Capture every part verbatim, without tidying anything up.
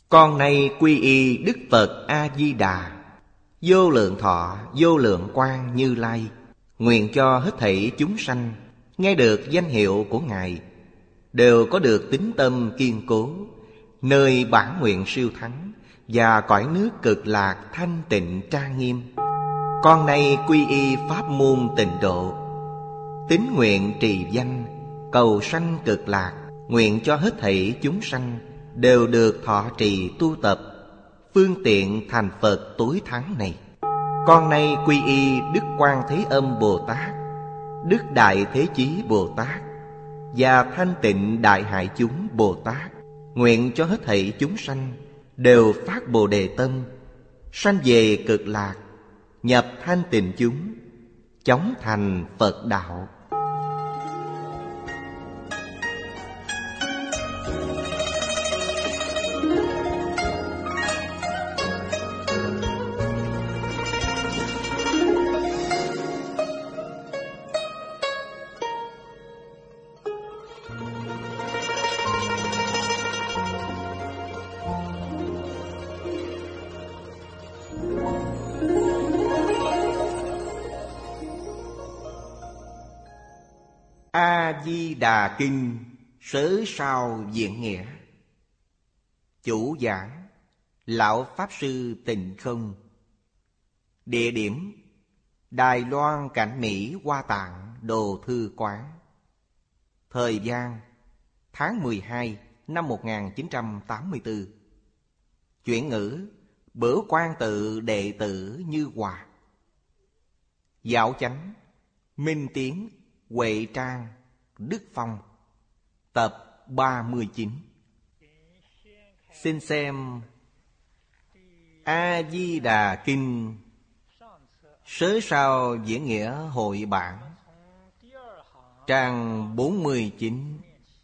Con nay quy y Đức Phật A-di-đà, vô lượng thọ vô lượng quang Như Lai. Nguyện cho hết thảy chúng sanh nghe được danh hiệu của Ngài, đều có được tín tâm kiên cố, nơi bản nguyện siêu thắng và cõi nước cực lạc thanh tịnh trang nghiêm. Con nay quy y pháp môn Tịnh độ, tín nguyện trì danh cầu sanh cực lạc. Nguyện cho hết thảy chúng sanh đều được thọ trì tu tập phương tiện thành Phật tối thắng này. Con nay quy y Đức Quan Thế Âm Bồ Tát, Đức Đại Thế Chí Bồ Tát và Thanh Tịnh Đại Hải Chúng Bồ Tát. Nguyện cho hết thảy chúng sanh đều phát Bồ Đề tâm, sanh về cực lạc, nhập thanh tịnh chúng, chóng thành Phật đạo. A-di-đà Kinh Sớ Sao Diễn Nghĩa. Chủ giảng Lão Pháp Sư Tịnh Không. Địa điểm Đài Loan Cảnh Mỹ Hoa Tạng Đồ Thư Quán. Thời gian tháng mười hai năm một nghìn chín trăm tám mươi tư. Chuyển ngữ Bửu Quan Tự đệ tử Như Hòa. Giáo chánh Minh Tiến Huệ Trang Đức Phong. Tập ba mươi chín. Xin xem A-di-đà Kinh Sớ Sao Diễn Nghĩa Hội Bản, trang bốn mươi chín.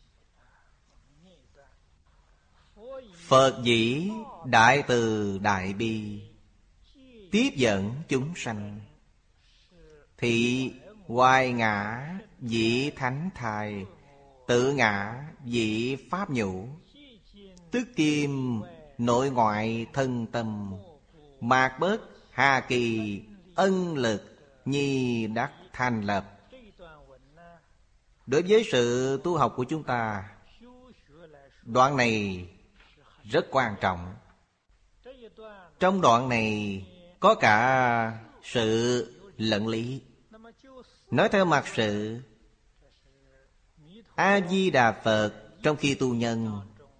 Phật dĩ đại từ đại bi, tiếp dẫn chúng sanh, thị hoài ngã vị thánh thai, tự ngã vị pháp nhũ, tức kim nội ngoại thân tâm, mạc bớt hà kỳ ân lực nhi đắc thành lập. Đối với sự tu học của chúng ta, đoạn này rất quan trọng. Trong đoạn này có cả sự lẫn lý. Nói theo mặt sự, A-di-đà Phật trong khi tu nhân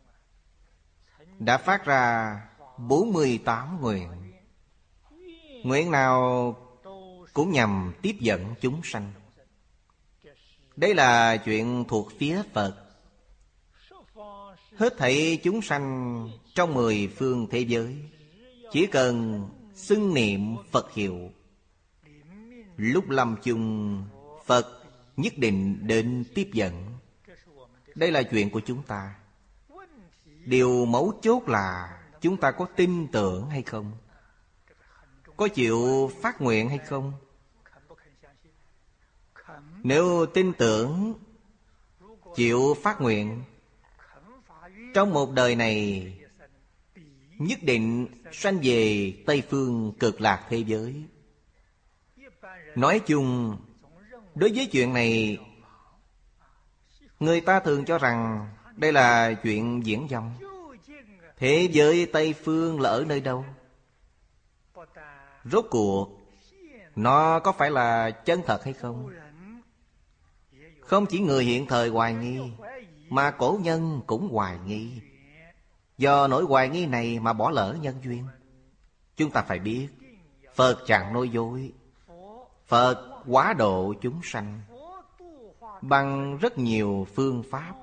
đã phát ra bốn mươi tám nguyện. Nguyện nào cũng nhằm tiếp dẫn chúng sanh. Đây là chuyện thuộc phía Phật. Hết thảy chúng sanh trong mười phương thế giới chỉ cần xưng niệm Phật hiệu, lúc lâm chung Phật nhất định đến tiếp dẫn. Đây là chuyện của chúng ta. Điều mấu chốt là chúng ta có tin tưởng hay không, có chịu phát nguyện hay không. Nếu tin tưởng, chịu phát nguyện, trong một đời này nhất định sanh về Tây Phương Cực Lạc thế giới. Nói chung, đối với chuyện này, người ta thường cho rằng đây là chuyện diễn dông. Thế giới Tây Phương là ở nơi đâu? Rốt cuộc nó có phải là chân thật hay không? Không chỉ người hiện thời hoài nghi, mà cổ nhân cũng hoài nghi. Do nỗi hoài nghi này mà bỏ lỡ nhân duyên. Chúng ta phải biết, Phật chẳng nói dối. Phật hóa độ chúng sanh bằng rất nhiều phương pháp,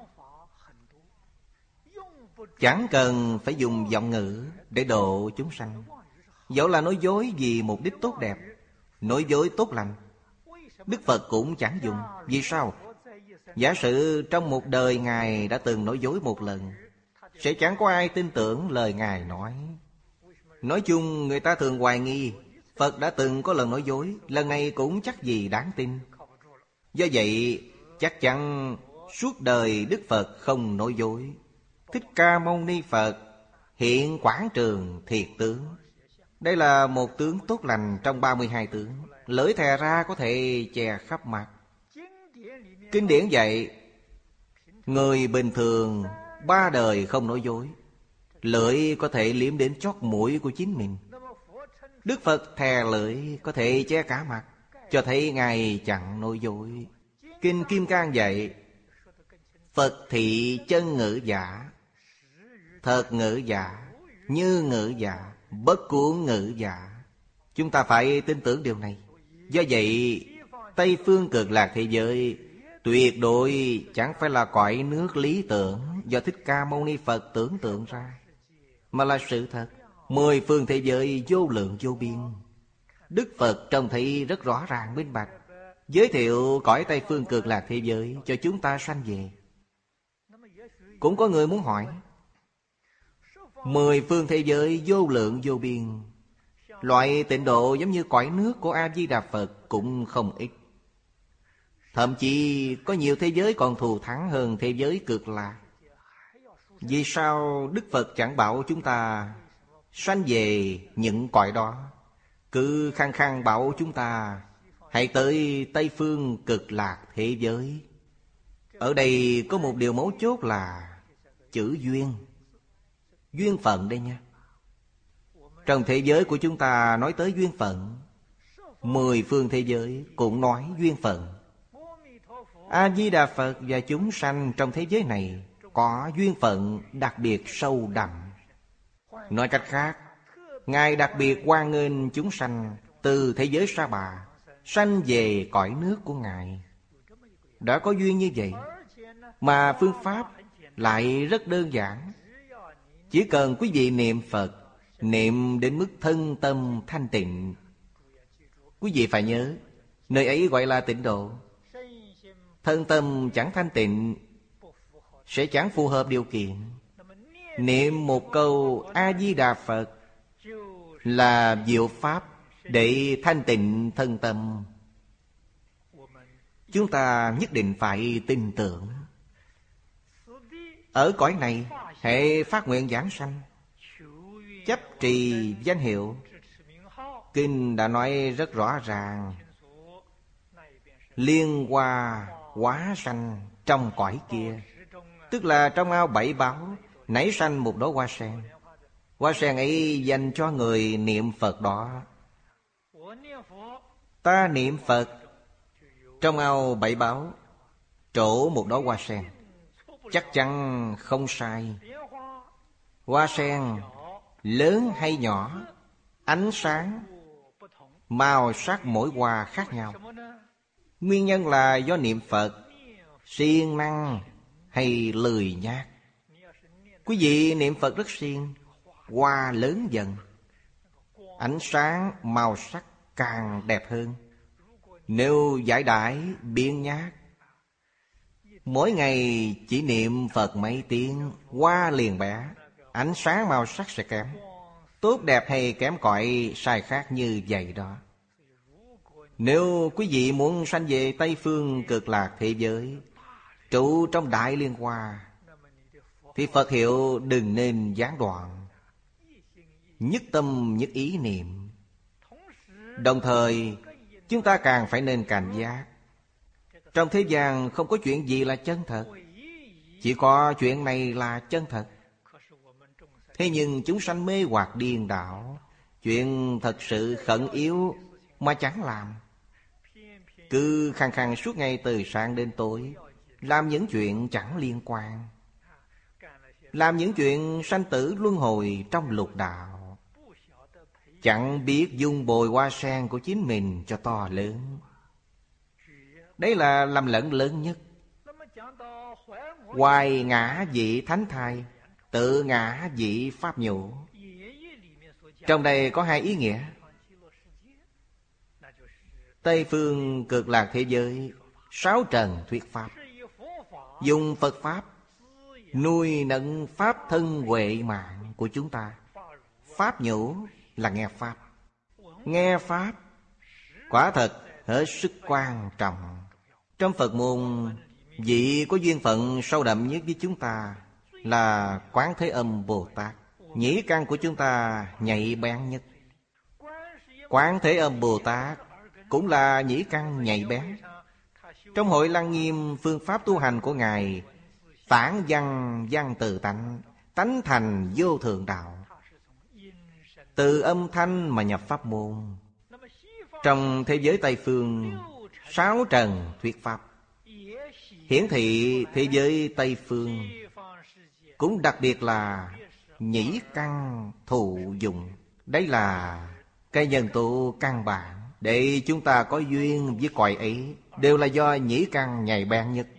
chẳng cần phải dùng giọng ngữ để độ chúng sanh. Dẫu là nói dối vì mục đích tốt đẹp, nói dối tốt lành, Đức Phật cũng chẳng dùng. Vì sao? Giả sử trong một đời Ngài đã từng nói dối một lần, sẽ chẳng có ai tin tưởng lời Ngài nói. Nói chung người ta thường hoài nghi Phật đã từng có lần nói dối, lần này cũng chắc gì đáng tin. Do vậy chắc chắn suốt đời Đức Phật không nói dối. Thích Ca Mâu Ni Phật hiện quảng trường thiệt tướng. Đây là một tướng tốt lành trong ba mươi hai tướng. Lưỡi thè ra có thể che khắp mặt. Kinh điển dạy người bình thường ba đời không nói dối. Lưỡi có thể liếm đến chót mũi của chính mình. Đức Phật thè lưỡi có thể che cả mặt, cho thấy Ngài chẳng nói dối. Kinh Kim Cang dạy Phật thị chân ngữ giả, thật ngữ giả, như ngữ giả, bất cuốn ngữ giả. Chúng ta phải tin tưởng điều này. Do vậy Tây phương cực lạc thế giới tuyệt đối chẳng phải là cõi nước lý tưởng do Thích Ca Mâu Ni Phật tưởng tượng ra, mà là sự thật. Mười phương thế giới vô lượng vô biên. Đức Phật trông thấy rất rõ ràng minh bạch, giới thiệu cõi Tây phương cực lạc thế giới cho chúng ta sanh về. Cũng có người muốn hỏi, mười phương thế giới vô lượng vô biên, loại tịnh độ giống như cõi nước của A-di-đà Phật cũng không ít. Thậm chí có nhiều thế giới còn thù thắng hơn thế giới cực lạc. Vì sao Đức Phật chẳng bảo chúng ta sanh về những cõi đó, cứ khăng khăng bảo chúng ta hãy tới Tây phương cực lạc thế giới? Ở đây có một điều mấu chốt là chữ duyên. Duyên phận đây nha. Trong thế giới của chúng ta nói tới duyên phận, mười phương thế giới cũng nói duyên phận. A-di-đà Phật và chúng sanh trong thế giới này có duyên phận đặc biệt sâu đậm. Nói cách khác, Ngài đặc biệt hoan nghênh chúng sanh từ thế giới Sa Bà sanh về cõi nước của Ngài. Đã có duyên như vậy, mà phương pháp lại rất đơn giản. Chỉ cần quý vị niệm Phật, niệm đến mức thân tâm thanh tịnh. Quý vị phải nhớ, nơi ấy gọi là tịnh độ. Thân tâm chẳng thanh tịnh sẽ chẳng phù hợp điều kiện. Niệm một câu A-di-đà Phật là diệu pháp để thanh tịnh thân tâm. Chúng ta nhất định phải tin tưởng. Ở cõi này, hễ phát nguyện giảng sanh, chấp trì danh hiệu. Kinh đã nói rất rõ ràng, liên hoa hóa sanh trong cõi kia, tức là trong ao bảy báo nảy sanh một đóa hoa sen. Hoa sen ấy dành cho người niệm Phật đó. Ta niệm Phật, trong ao bảy báo trổ một đóa hoa sen, chắc chắn không sai. Hoa sen lớn hay nhỏ, ánh sáng, màu sắc mỗi hoa khác nhau. Nguyên nhân là do niệm Phật, siêng năng hay lười nhác. Quý vị niệm Phật rất siêng, hoa lớn dần, ánh sáng màu sắc càng đẹp hơn. Nếu giải đãi biếng nhác, mỗi ngày chỉ niệm Phật mấy tiếng, hoa liền bẻ, ánh sáng màu sắc sẽ kém. Tốt đẹp hay kém cỏi sai khác như vậy đó. Nếu quý vị muốn sanh về Tây phương cực lạc thế giới, trụ trong Đại Liên Hoa, thì Phật hiệu đừng nên gián đoạn, nhất tâm nhất ý niệm. Đồng thời chúng ta càng phải nên cảnh giác. Trong thế gian không có chuyện gì là chân thật, chỉ có chuyện này là chân thật. Thế nhưng chúng sanh mê hoặc điên đảo, chuyện thật sự khẩn yếu mà chẳng làm. Cứ khăng khăng suốt ngày từ sáng đến tối, làm những chuyện chẳng liên quan, làm những chuyện sanh tử luân hồi trong lục đạo, chẳng biết dung bồi hoa sen của chính mình cho to lớn. Đấy là lầm lẫn lớn nhất. Hoài ngã vị thánh thai, tự ngã vị pháp nhũ. Trong đây có hai ý nghĩa. Tây phương cực lạc thế giới, sáu trần thuyết pháp, dùng Phật pháp nuôi nấng pháp thân huệ mạng của chúng ta. Pháp nhũ là nghe pháp. Nghe pháp quả thật hết sức quan trọng. Trong Phật môn, vị có duyên phận sâu đậm nhất với chúng ta là Quán Thế Âm Bồ Tát. Nhĩ căn của chúng ta nhạy bén nhất. Quán Thế Âm Bồ Tát cũng là nhĩ căn nhạy bén. Trong Hội Lăng Nghiêm, phương pháp tu hành của Ngài tản văn văn từ tánh, tánh thành vô thượng đạo. Từ âm thanh mà nhập pháp môn. Trong thế giới Tây Phương, sáu trần thuyết pháp, hiển thị thế giới Tây Phương cũng đặc biệt là nhĩ căn thụ dụng. Đấy là cái nhân tố căn bản để chúng ta có duyên với cõi ấy, đều là do nhĩ căn nhạy bén nhất.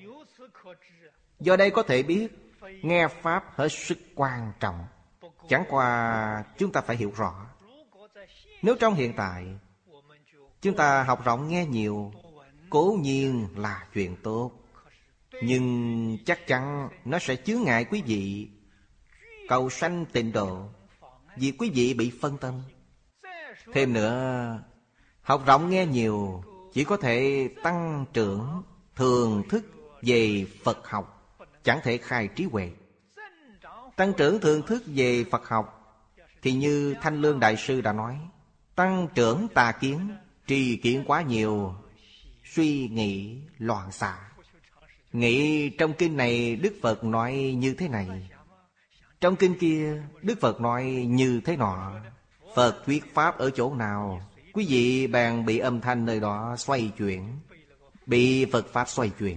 Do đây có thể biết nghe pháp hết sức quan trọng. Chẳng qua chúng ta phải hiểu rõ. Nếu trong hiện tại chúng ta học rộng nghe nhiều, cố nhiên là chuyện tốt, nhưng chắc chắn nó sẽ chướng ngại quý vị cầu sanh tịnh độ, vì quý vị bị phân tâm. Thêm nữa, học rộng nghe nhiều chỉ có thể tăng trưởng thường thức về Phật học, chẳng thể khai trí huệ. Tăng trưởng thường thức về Phật học thì như Thanh Lương Đại Sư đã nói, tăng trưởng tà kiến, trì kiến quá nhiều, suy nghĩ loạn xạ. Nghĩ trong kinh này Đức Phật nói như thế này, trong kinh kia Đức Phật nói như thế nọ. Phật thuyết pháp ở chỗ nào, quý vị bèn bị âm thanh nơi đó xoay chuyển, bị Phật pháp xoay chuyển.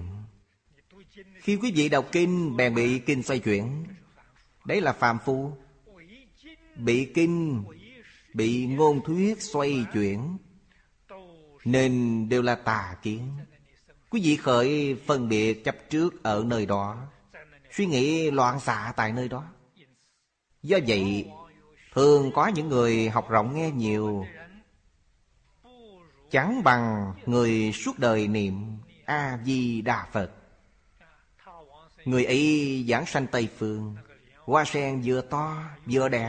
Khi quý vị đọc kinh bèn bị kinh xoay chuyển, đấy là phàm phu. Bị kinh, bị ngôn thuyết xoay chuyển, nên đều là tà kiến. Quý vị khởi phân biệt chấp trước ở nơi đó, suy nghĩ loạn xạ tại nơi đó. Do vậy, thường có những người học rộng nghe nhiều chẳng bằng người suốt đời niệm A-di-đà Phật. Người ấy giảng sanh Tây Phương, hoa sen vừa to vừa đẹp.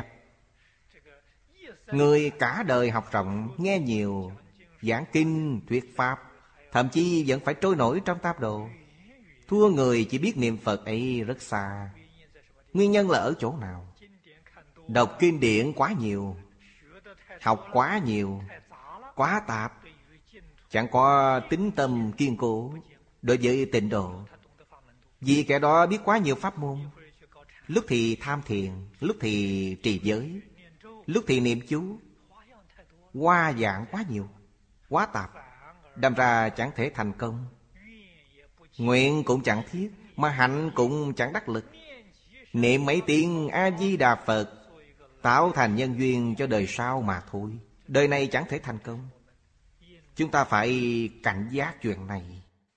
Người cả đời học rộng nghe nhiều, giảng kinh thuyết pháp, thậm chí vẫn phải trôi nổi trong tam độ, thua người chỉ biết niệm Phật ấy rất xa. Nguyên nhân là ở chỗ nào? Đọc kinh điển quá nhiều, học quá nhiều, quá tạp, chẳng có tín tâm kiên cố đối với tịnh độ. Vì kẻ đó biết quá nhiều pháp môn, lúc thì tham thiền, lúc thì trì giới, lúc thì niệm chú, hoa dạng quá nhiều, quá tạp, đâm ra chẳng thể thành công. Nguyện cũng chẳng thiết, mà hạnh cũng chẳng đắc lực. Niệm mấy tiếng A-di-đà Phật tạo thành nhân duyên cho đời sau mà thôi, đời này chẳng thể thành công. Chúng ta phải cảnh giác chuyện này.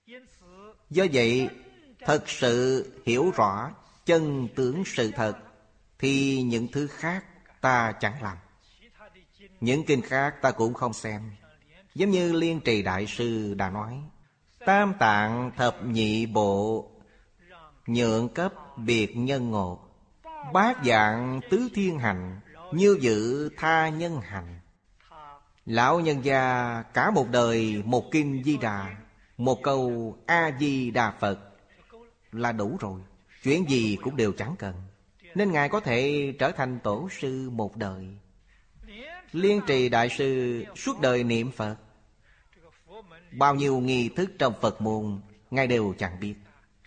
Do vậy, thật sự hiểu rõ chân tướng sự thật, thì những thứ khác ta chẳng làm. Những kinh khác ta cũng không xem. Giống như Liên Trì Đại Sư đã nói, tam tạng thập nhị bộ nhượng cấp biệt nhân ngộ, bát dạng tứ thiên hành như dự tha nhân hành. Lão nhân gia cả một đời một kinh Di Đà, một câu A-di-đà Phật là đủ rồi, chuyện gì cũng đều chẳng cần. Nên Ngài có thể trở thành tổ sư một đời. Liên Trì Đại Sư suốt đời niệm Phật, bao nhiêu nghi thức trong Phật môn Ngài đều chẳng biết.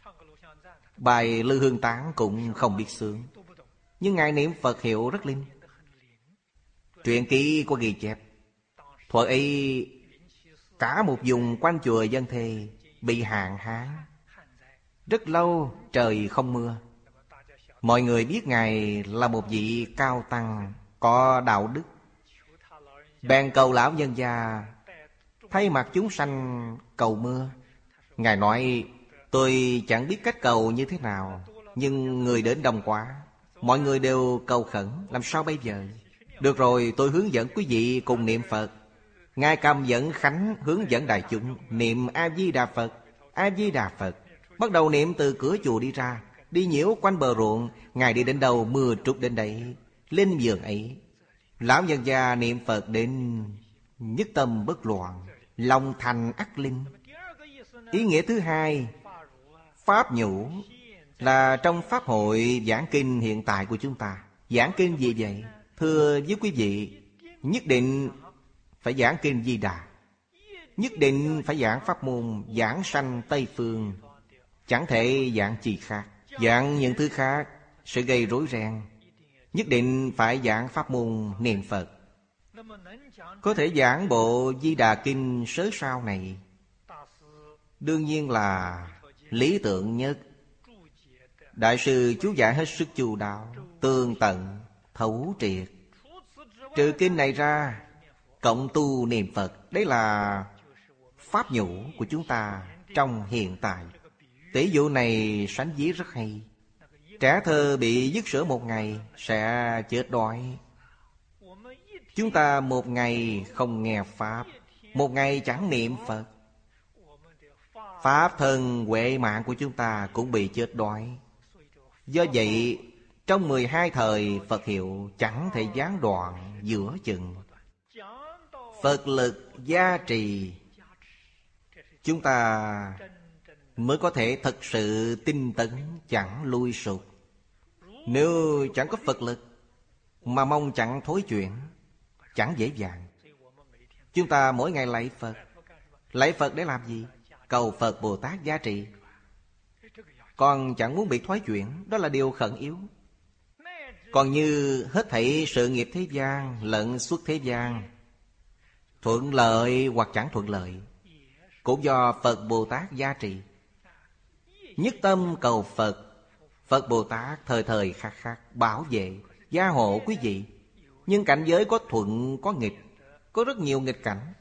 Bài Lư Hương Tán cũng không biết sướng, nhưng Ngài niệm Phật hiệu rất linh. Truyện ký có ghi chép, thuở ấy cả một vùng quanh chùa Dân Thê bị hạn hán, rất lâu trời không mưa. Mọi người biết Ngài là một vị cao tăng có đạo đức, bèn cầu lão nhân gia thay mặt chúng sanh cầu mưa. Ngài nói, tôi chẳng biết cách cầu như thế nào, nhưng người đến đông quá, mọi người đều cầu khẩn, làm sao bây giờ? Được rồi, tôi hướng dẫn quý vị cùng niệm Phật. Ngài cầm dẫn khánh hướng dẫn đại chúng niệm A-di-đà Phật, A-di-đà Phật. Bắt đầu niệm từ cửa chùa đi ra, đi nhiễu quanh bờ ruộng. Ngài đi đến đâu mưa trút đến đấy, lên vườn ấy. Lão nhân gia niệm Phật đến nhất tâm bất loạn, lòng thành ắt linh. Ý nghĩa thứ hai, pháp nhũ, là trong pháp hội giảng kinh hiện tại của chúng ta, Giảng kinh gì vậy? Thưa với quý vị, nhất định phải giảng kinh Di Đà, nhất định phải giảng pháp môn giảng sanh Tây Phương, chẳng thể giảng chi khác. Giảng những thứ khác sẽ gây rối ren. Nhất định phải giảng pháp môn niệm Phật. Có thể giảng bộ Di Đà Kinh sớ sao này, đương nhiên là lý tưởng nhất. Đại sư chú giải hết sức chu đáo, tường tận, thấu triệt. Trừ kinh này ra, cộng tu niệm Phật, đấy là pháp nhũ của chúng ta trong hiện tại. Tỷ dụ này sánh ví rất hay. Trẻ thơ bị dứt sữa một ngày sẽ chết đói. Chúng ta một ngày không nghe Pháp, một ngày chẳng niệm Phật, Pháp thân huệ mạng của chúng ta cũng bị chết đói. Do vậy, trong mười hai thời Phật hiệu chẳng thể gián đoạn giữa chừng. Phật lực gia trì, chúng ta mới có thể thật sự tinh tấn chẳng lui sụp. Nếu chẳng có Phật lực mà mong chẳng thối chuyển, chẳng dễ dàng. Chúng ta mỗi ngày lạy Phật. Lạy Phật để làm gì? Cầu Phật Bồ Tát gia trì. Còn chẳng muốn bị thoái chuyển, đó là điều khẩn yếu. Còn như hết thảy sự nghiệp thế gian lẫn xuất thế gian, thuận lợi hoặc chẳng thuận lợi, cũng do Phật Bồ Tát gia trì. Nhất tâm cầu Phật, Phật Bồ Tát thời thời khắc khắc bảo vệ, gia hộ quý vị. Nhưng cảnh giới có thuận có nghịch, có rất nhiều nghịch cảnh.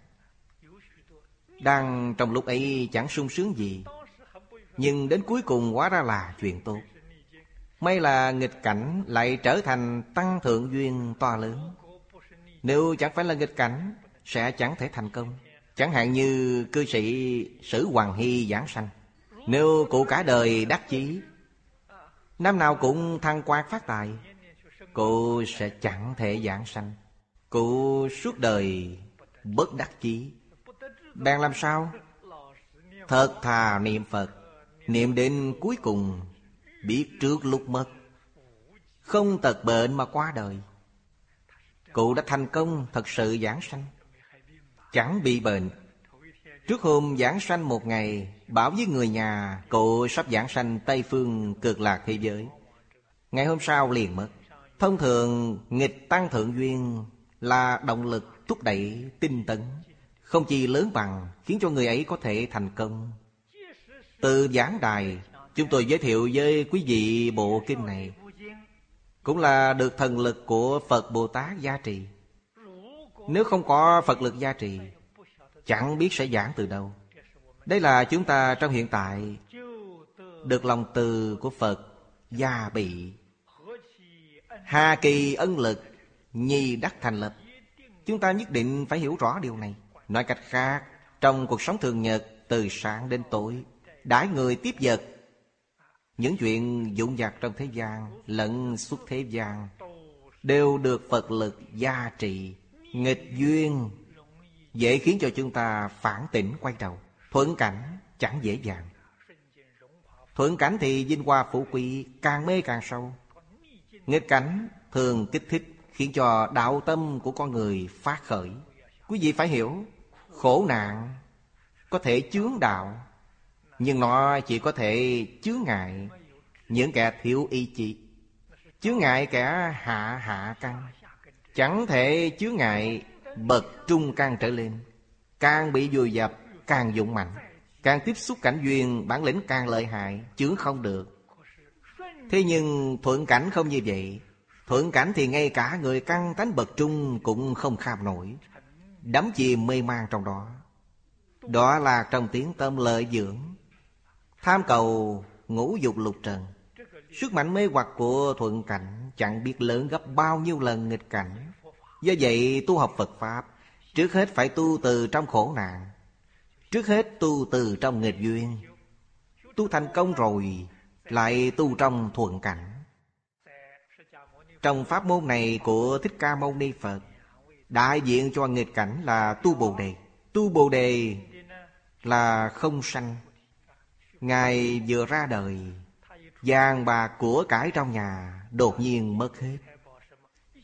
Đang trong lúc ấy chẳng sung sướng gì, nhưng đến cuối cùng hóa ra là chuyện tốt. May là nghịch cảnh lại trở thành tăng thượng duyên to lớn. Nếu chẳng phải là nghịch cảnh, sẽ chẳng thể thành công. Chẳng hạn như cư sĩ Sử Hoàng Hy giảng sanh. Nếu cụ cả đời đắc chí, năm nào cũng thăng quan phát tài, cụ sẽ chẳng thể giảng sanh. Cụ suốt đời bất đắc chí, đang làm sao? Thật thà niệm Phật, niệm đến cuối cùng, biết trước lúc mất, không tật bệnh mà qua đời. Cụ đã thành công thật sự giảng sanh, chẳng bị bệnh. Trước hôm giảng sanh một ngày, bảo với người nhà cụ sắp giảng sanh Tây Phương Cực Lạc thế giới. Ngày hôm sau liền mất. Thông thường nghịch tăng thượng duyên là động lực thúc đẩy tinh tấn, không chi lớn bằng, khiến cho người ấy có thể thành công. Từ giảng đài, chúng tôi giới thiệu với quý vị bộ kinh này, cũng là được thần lực của Phật Bồ Tát gia trì. Nếu không có Phật lực gia trì, chẳng biết sẽ giảng từ đâu. Đây là chúng ta trong hiện tại được lòng từ của Phật gia bị, hà kỳ ân lực, nhi đắc thành lập. Chúng ta nhất định phải hiểu rõ điều này. Nói cách khác, trong cuộc sống thường nhật, từ sáng đến tối, đãi người tiếp vật, những chuyện vụn vặt trong thế gian lẫn xuất thế gian đều được Phật lực gia trì. Nghịch duyên dễ khiến cho chúng ta phản tỉnh quay đầu. Thuận cảnh chẳng dễ dàng. Thuận cảnh thì vinh hoa phú quý, càng mê càng sâu. Nghịch cảnh thường kích thích, khiến cho đạo tâm của con người phát khởi. Quý vị phải hiểu, khổ nạn có thể chướng đạo, nhưng nó chỉ có thể chướng ngại những kẻ thiếu ý chí, chướng ngại kẻ hạ hạ căn, chẳng thể chướng ngại bậc trung căn trở lên. Càng bị vùi dập, càng dũng mạnh, càng tiếp xúc cảnh duyên, bản lĩnh càng lợi hại, chướng không được. Thế nhưng thuận cảnh không như vậy. Thuận cảnh thì ngay cả người căn tánh bậc trung cũng không kham nổi, đắm chìm mê man trong đó. Đó là trong tiếng tâm lợi dưỡng, tham cầu ngũ dục lục trần. Sức mạnh mê hoặc của thuận cảnh chẳng biết lớn gấp bao nhiêu lần nghịch cảnh. Do vậy tu học Phật Pháp, trước hết phải tu từ trong khổ nạn, trước hết tu từ trong nghịch duyên. Tu thành công rồi lại tu trong thuận cảnh. Trong pháp môn này của Thích Ca Mâu Ni Phật, đại diện cho nghịch cảnh là tu Bồ Đề. Tu Bồ Đề là không sanh. Ngài vừa ra đời, vàng bạc của cải trong nhà đột nhiên mất hết.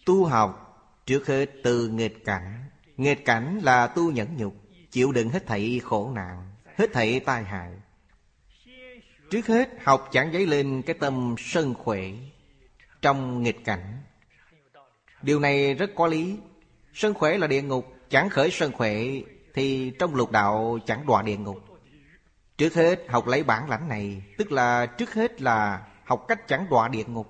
Tu học trước hết từ nghịch cảnh. Nghịch cảnh là tu nhẫn nhục, chịu đựng hết thảy khổ nạn, hết thảy tai hại. Trước hết học chẳng dấy lên cái tâm sân khỏe trong nghịch cảnh. Điều này rất có lý. Sân khỏe là địa ngục, chẳng khởi sân khỏe thì trong lục đạo chẳng đọa địa ngục. Trước hết học lấy bản lãnh này, tức là trước hết là học cách chẳng đọa địa ngục.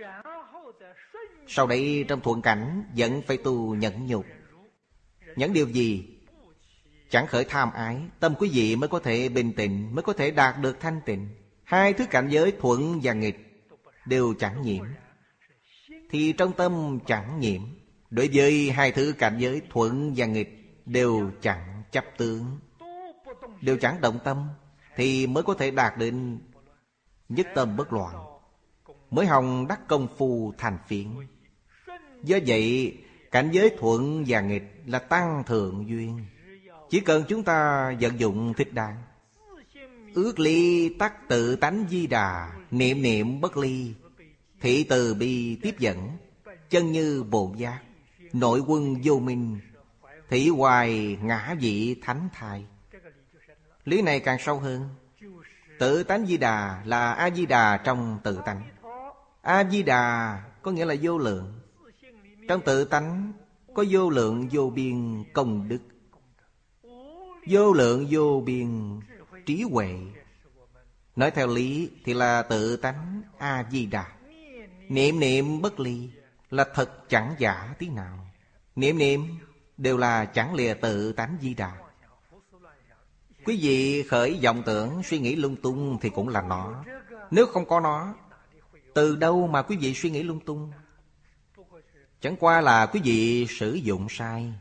Sau đấy trong thuận cảnh vẫn phải tu nhẫn nhục. Nhẫn điều gì? Chẳng khởi tham ái, tâm quý vị mới có thể bình tĩnh, mới có thể đạt được thanh tịnh. Hai thứ cảnh giới thuận và nghịch đều chẳng nhiễm. Thì trong tâm chẳng nhiễm. Đối với hai thứ cảnh giới thuận và nghịch đều chẳng chấp tướng, đều chẳng động tâm, thì mới có thể đạt đến nhất tâm bất loạn, mới hòng đắc công phu thành phiến. Do vậy cảnh giới thuận và nghịch là tăng thượng duyên. Chỉ cần chúng ta vận dụng thích đáng. Ước ly tắc tự tánh di đà, niệm niệm bất ly. Thị từ bi tiếp dẫn, chân như bổn giác. Nội quân vô minh, thị hoài ngã vị thánh thai. Lý này càng sâu hơn. Tự tánh di đà là A-di-đà trong tự tánh. A-di-đà có nghĩa là vô lượng. Trong tự tánh có vô lượng vô biên công đức, vô lượng vô biên trí huệ. Nói theo lý thì là tự tánh A-di-đà. Niệm niệm bất ly là thật chẳng giả tí nào. Niệm niệm đều là chẳng lìa tự tánh di đà. Quý vị khởi vọng tưởng suy nghĩ lung tung thì cũng là nó. Nếu không có nó, từ đâu mà quý vị suy nghĩ lung tung? Chẳng qua là quý vị sử dụng sai.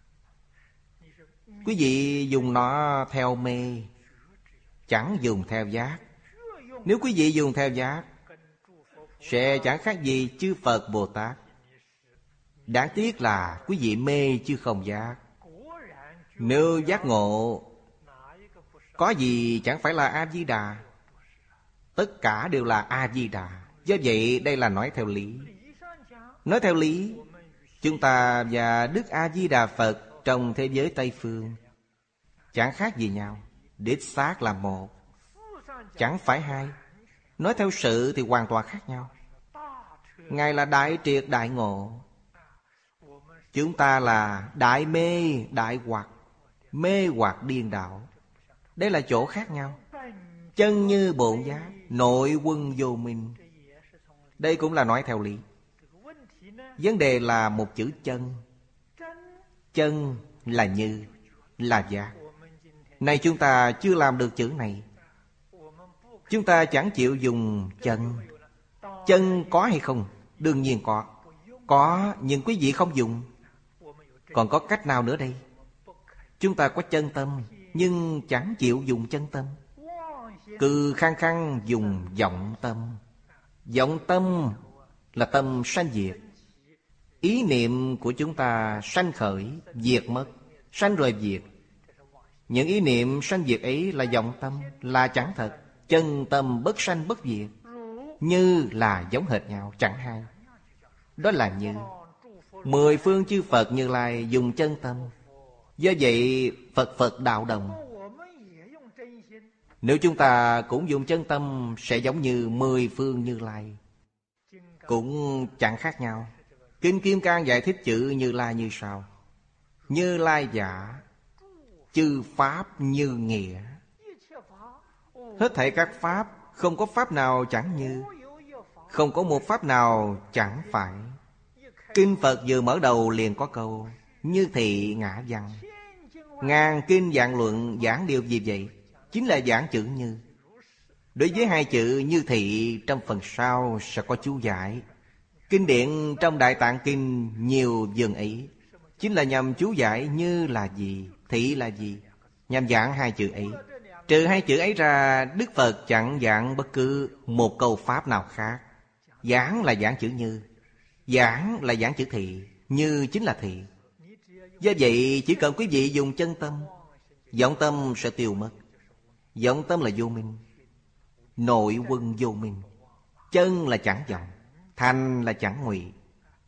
Quý vị dùng nó theo mê, chẳng dùng theo giác. Nếu quý vị dùng theo giác, sẽ chẳng khác gì chư Phật Bồ Tát. Đáng tiếc là quý vị mê chứ không giác. Nếu giác ngộ, có gì chẳng phải là A-di-đà. Tất cả đều là A-di-đà. Do vậy đây là nói theo lý. Nói theo lý, chúng ta và Đức A-di-đà Phật trong thế giới Tây Phương chẳng khác gì nhau. Đích xác là một, chẳng phải hai. Nói theo sự thì hoàn toàn khác nhau. Ngài là đại triệt đại ngộ, chúng ta là đại mê đại hoặc, mê hoặc điên đảo. Đây là chỗ khác nhau. Chân như bổn giác, nội quân vô minh. Đây cũng là nói theo lý. Vấn đề là một chữ chân. Chân là như, là giác. Nay chúng ta chưa làm được chữ này. Chúng ta chẳng chịu dùng chân. Chân có hay không? Đương nhiên có. Có, nhưng quý vị không dùng. Còn có cách nào nữa đây? Chúng ta có chân tâm, nhưng chẳng chịu dùng chân tâm. Cứ khăng khăng dùng vọng tâm. Vọng tâm là tâm sanh diệt. Ý niệm của chúng ta sanh khởi, diệt mất. Sanh rồi diệt. Những ý niệm sanh diệt ấy là vọng tâm, là chẳng thật. Chân tâm bất sanh bất diệt. Như là giống hệt nhau, chẳng hai. Đó là như. Mười phương chư Phật Như Lai dùng chân tâm. Do vậy Phật Phật đạo đồng. Nếu chúng ta cũng dùng chân tâm, sẽ giống như mười phương Như Lai, cũng chẳng khác nhau. Kinh Kim Cang giải thích chữ Như Lai như sau: Như Lai giả, chư pháp như nghĩa. Hết thảy các pháp, không có pháp nào chẳng như, không có một pháp nào chẳng phải. Kinh Phật vừa mở đầu liền có câu như thị ngã văn. Ngàn kinh vạn luận giảng điều gì vậy? Chính là giảng chữ như. Đối với hai chữ như thị, trong phần sau sẽ có chú giải. Kinh điển trong Đại Tạng Kinh nhiều vần ấy, chính là nhằm chú giải như là gì, thị là gì, nhằm giảng hai chữ ấy. Trừ hai chữ ấy ra, Đức Phật chẳng giảng bất cứ một câu pháp nào khác. Giảng là giảng chữ như, giảng là giảng chữ thị. Như chính là thị. Do vậy chỉ cần quý vị dùng chân tâm, vọng tâm sẽ tiêu mất. Vọng tâm là vô minh, nội quân vô minh. Chân là chẳng vọng, thành là chẳng ngụy.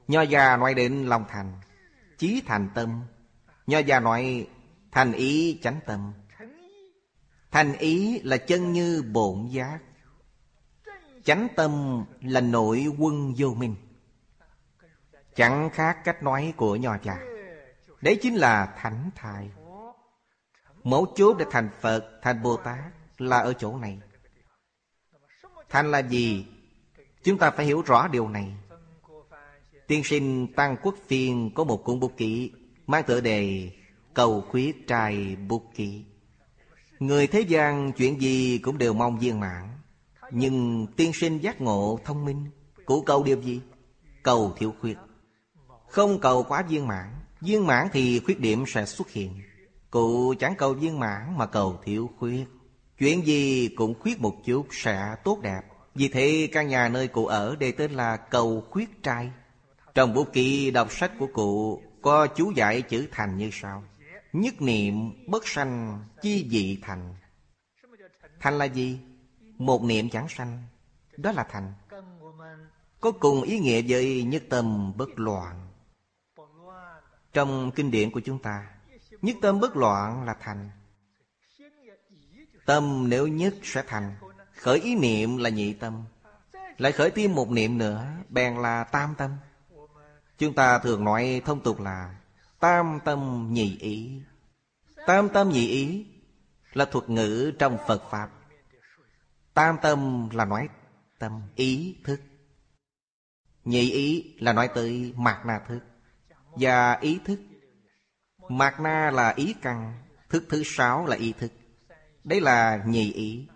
Nho gia nói đến lòng thành, chí thành tâm. Nho gia nói thành ý chánh tâm. Thành ý là chân như bổn giác, chánh tâm là nội quân vô minh. Chẳng khác cách nói của nho gia. Đấy chính là thánh thai. Mấu chốt để thành Phật, thành Bồ Tát là ở chỗ này. Thành là gì? Chúng ta phải hiểu rõ điều này. Tiên sinh Tăng Quốc Phiên có một cuốn bút ký mang tựa đề Cầu Khuyết Trai Bút Ký. Người thế gian chuyện gì cũng đều mong viên mãn, nhưng tiên sinh giác ngộ thông minh, cụ cầu điều gì? Cầu thiếu khuyết. Không cầu quá viên mãn. Viên mãn thì khuyết điểm sẽ xuất hiện. Cụ chẳng cầu viên mãn mà cầu thiếu khuyết. Chuyện gì cũng khuyết một chút sẽ tốt đẹp. Vì thế căn nhà nơi cụ ở đề tên là Cầu Khuyết Trai. Trong bút ký đọc sách của cụ có chú giải chữ thành như sau: nhất niệm bất sanh chi dị thành. Thành là gì? Một niệm chẳng sanh, đó là thành. Có cùng ý nghĩa với nhất tâm bất loạn. Trong kinh điển của chúng ta, nhất tâm bất loạn là thành. Tâm nếu nhất sẽ thành. Khởi ý niệm là nhị tâm, lại khởi thêm một niệm nữa, bèn là tam tâm. Chúng ta thường nói thông tục là tam tâm nhị ý. Tam tâm nhị ý là thuật ngữ trong Phật Pháp. Tam tâm là nói tâm, ý, thức. Nhị ý là nói tới mạt na thức và ý thức. Mạt na là ý căn, thức thứ sáu là ý thức. Đấy là nhị ý.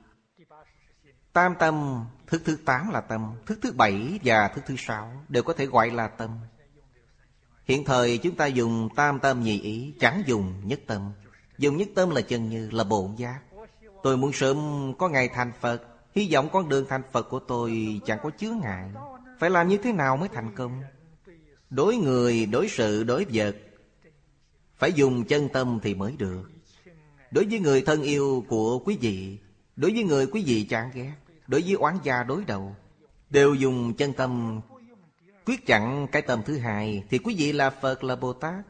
Tam tâm, thức thứ tám là tâm, thức thứ bảy và thức thứ sáu đều có thể gọi là tâm. Hiện thời chúng ta dùng tam tâm nhị ý, chẳng dùng nhất tâm. Dùng nhất tâm là chân như, là bổn giác. Tôi muốn sớm có ngày thành Phật, hy vọng con đường thành Phật của tôi chẳng có chướng ngại. Phải làm như thế nào mới thành công? Đối người, đối sự, đối vật phải dùng chân tâm thì mới được. Đối với người thân yêu của quý vị, đối với người quý vị chán ghét, đối với oán gia đối đầu, đều dùng chân tâm. Quyết chặn cái tâm thứ hai thì quý vị là Phật, là Bồ Tát.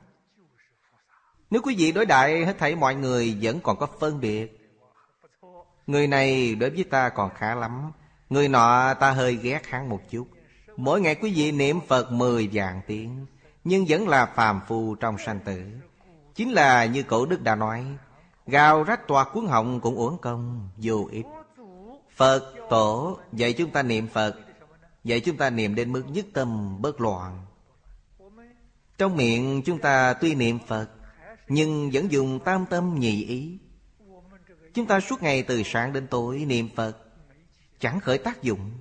Nếu quý vị đối đại hết thảy mọi người vẫn còn có phân biệt, người này đối với ta còn khá lắm, người nọ ta hơi ghét hắn một chút. Mỗi ngày quý vị niệm Phật mười vạn tiếng, nhưng vẫn là phàm phu trong sanh tử. Chính là như cổ đức đã nói, gào rách toạc cuốn họng cũng uổng công, vô ích. Phật tổ dạy chúng ta niệm Phật, dạy chúng ta niệm đến mức nhất tâm bất loạn. Trong miệng chúng ta tuy niệm Phật, nhưng vẫn dùng tam tâm nhị ý. Chúng ta suốt ngày từ sáng đến tối niệm Phật, chẳng khởi tác dụng.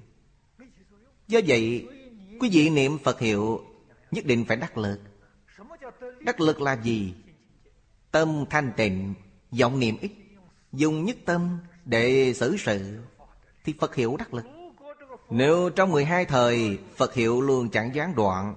Do vậy, quý vị niệm Phật hiệu nhất định phải đắc lực. Đắc lực là gì? Tâm thanh tịnh, vọng niệm ít, dùng nhất tâm để xử sự, thì Phật hiệu đắc lực. Nếu trong mười hai thời Phật hiệu luôn chẳng gián đoạn,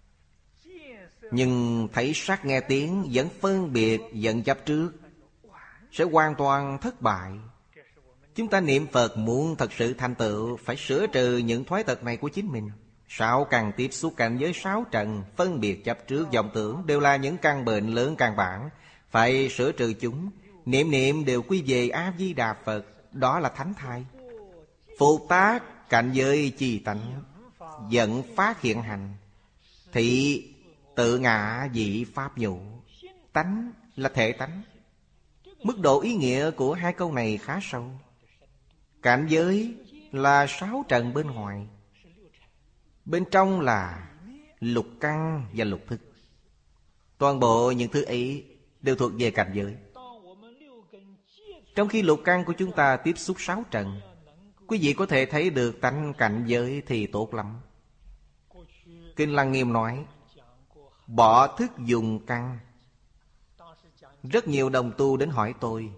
nhưng thấy sắc nghe tiếng vẫn phân biệt vẫn chấp trước, sẽ hoàn toàn thất bại. Chúng ta niệm Phật muốn thật sự thành tựu, phải sửa trừ những thói tật này của chính mình. Sáu căn tiếp xúc cảnh giới sáu trần, phân biệt chấp trước vọng tưởng, đều là những căn bệnh lớn căn bản. Phải sửa trừ chúng. Niệm niệm đều quy về A-di-đà Phật. Đó là thánh thai. Phục tác cảnh giới chi tánh, dẫn phát hiện hành, thị tự ngã dị pháp nhũ. Tánh là thể tánh. Mức độ ý nghĩa của hai câu này khá sâu. Cảnh giới là sáu trần bên ngoài, bên trong là lục căn và lục thức. Toàn bộ những thứ ấy đều thuộc về cảnh giới. Trong khi lục căn của chúng ta tiếp xúc sáu trần, quý vị có thể thấy được tánh cảnh giới thì tốt lắm. Kinh Lăng Nghiêm nói, bỏ thức dùng căn. Rất nhiều đồng tu đến hỏi tôi,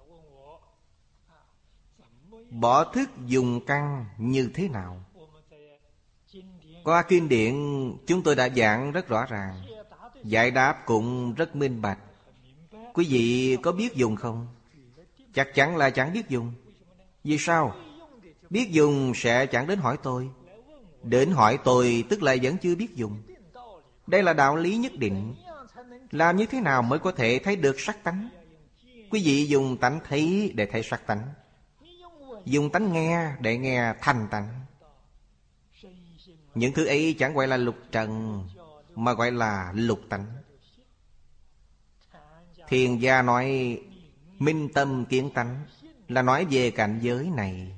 bỏ thức dùng căn như thế nào? Qua kinh điển chúng tôi đã giảng rất rõ ràng, giải đáp cũng rất minh bạch. Quý vị có biết dùng không? Chắc chắn là chẳng biết dùng. Vì sao? Biết dùng sẽ chẳng đến hỏi tôi. Đến hỏi tôi tức là vẫn chưa biết dùng. Đây là đạo lý nhất định. Làm như thế nào mới có thể thấy được sắc tánh? Quý vị dùng tánh thấy để thấy sắc tánh, dùng tánh nghe để nghe thanh tánh. Những thứ ấy chẳng gọi là lục trần, mà gọi là lục tánh. Thiền gia nói minh tâm kiến tánh là nói về cảnh giới này.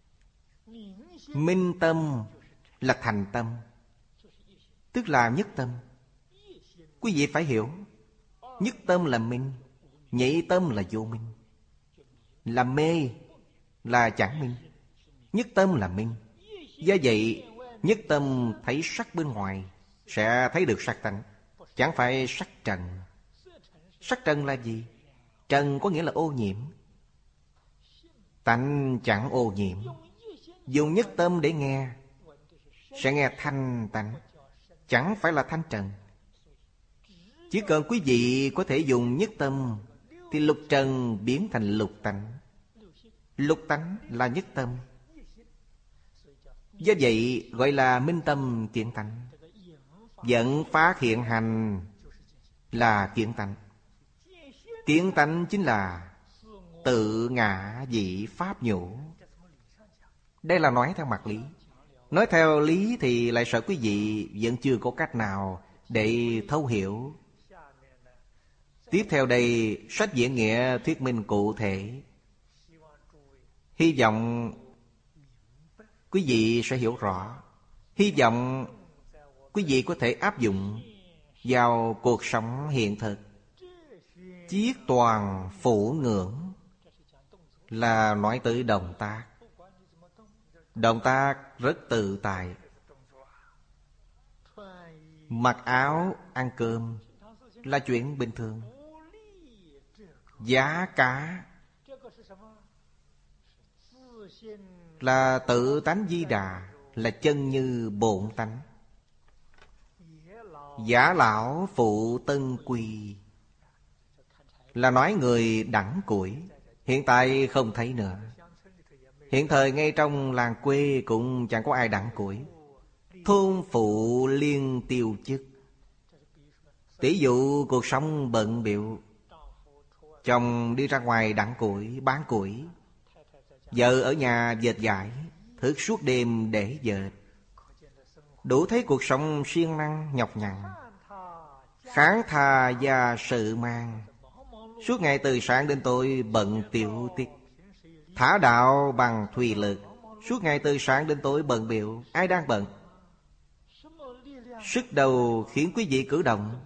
Minh tâm là thành tâm, tức là nhất tâm. Quý vị phải hiểu, nhất tâm là minh, nhị tâm là vô minh. Là mê là chẳng minh, nhất tâm là minh. Do vậy nhất tâm thấy sắc bên ngoài sẽ thấy được sắc tánh, chẳng phải sắc trần. Sắc trần là gì? Trần có nghĩa là ô nhiễm. Tánh chẳng ô nhiễm. Dùng nhất tâm để nghe sẽ nghe thanh tánh, chẳng phải là thanh trần. Chỉ cần quý vị có thể dùng nhất tâm thì lục trần biến thành lục tánh. Lục tánh là nhất tâm. Do vậy gọi là minh tâm kiến tánh. Dẫn phát hiện hành là kiến tánh. Kiến tánh chính là tự ngã dị pháp nhũ. Đây là nói theo mặt lý. Nói theo lý thì lại sợ quý vị vẫn chưa có cách nào để thấu hiểu. Tiếp theo đây sách diễn nghĩa thuyết minh cụ thể. Hy vọng quý vị sẽ hiểu rõ. Hy vọng quý vị có thể áp dụng vào cuộc sống hiện thực. Chiết toàn phủ ngưỡng là nói tới động tác. Động tác rất tự tại. Mặc áo, ăn cơm là chuyện bình thường. Giá cả là tự tánh Di Đà, là chân như bổn tánh. Giả lão phụ tân quy là nói người đẳng củi. Hiện tại không thấy nữa. Hiện thời ngay trong làng quê cũng chẳng có ai đẳng củi. Thôn phụ liên tiêu chức. Tỷ dụ cuộc sống bận bịu, chồng đi ra ngoài đặng củi, bán củi, vợ ở nhà dệt vải, thức suốt đêm để dệt. Đủ thấy cuộc sống siêng năng nhọc nhằn. Kháng tha gia sự mang. Suốt ngày từ sáng đến tối bận tiểu tiết. Thả đạo bằng thùy lực. Suốt ngày từ sáng đến tối bận bịu. Ai đang bận? Sức đầu khiến quý vị cử động.